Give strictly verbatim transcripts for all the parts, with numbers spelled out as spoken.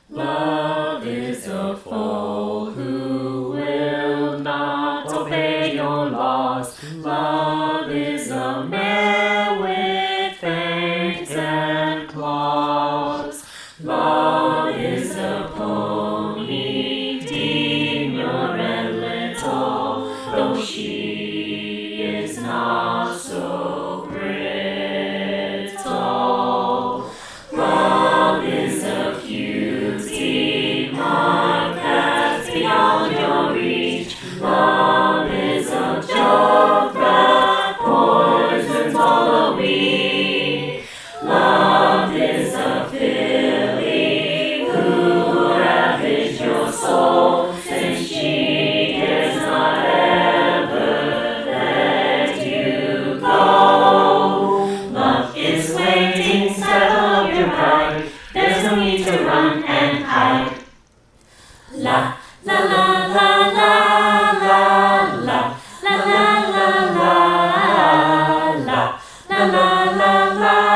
Love is a foe who will not obey your laws. Love is a mare with fangs and claws. Love is a pony, demure and little, though she is not so brittle. Love is a cutie mark that's beyond your reach. Love is a joke that poisons all a week. Love is a filly who ravaged your soul, since she dares not ever let you go. Love is waiting, settle your pride. There's no need to run and hide. La la la la la la la la la la la la la la la la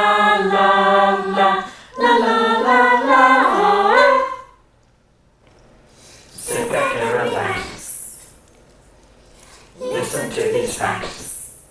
la la la la. Sit back and relax. Listen to these facts.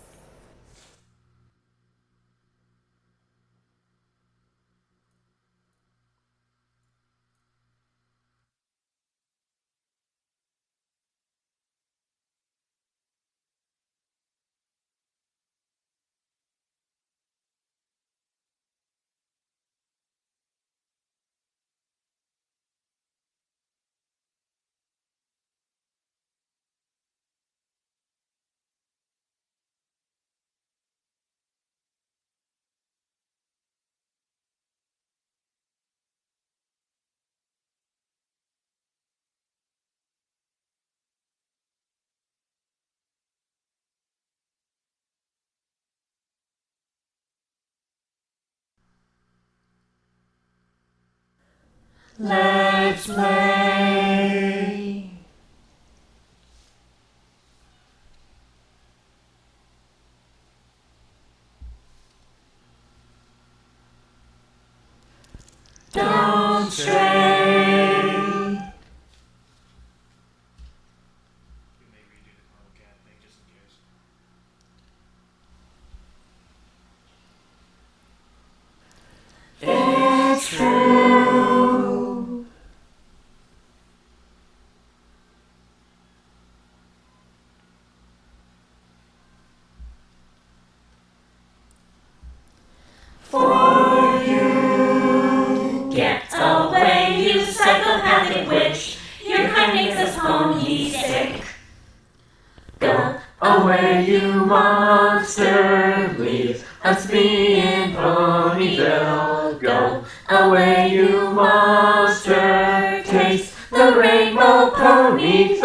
Let's play. Don't stray. We may redo the Carl Cat thing just in case. It's true. For you, get away, you psychopathic witch. Your kind makes us pony sick. Go away, you monster. Leave us be in Ponyville. Go away, you monster. Taste the rainbow pony.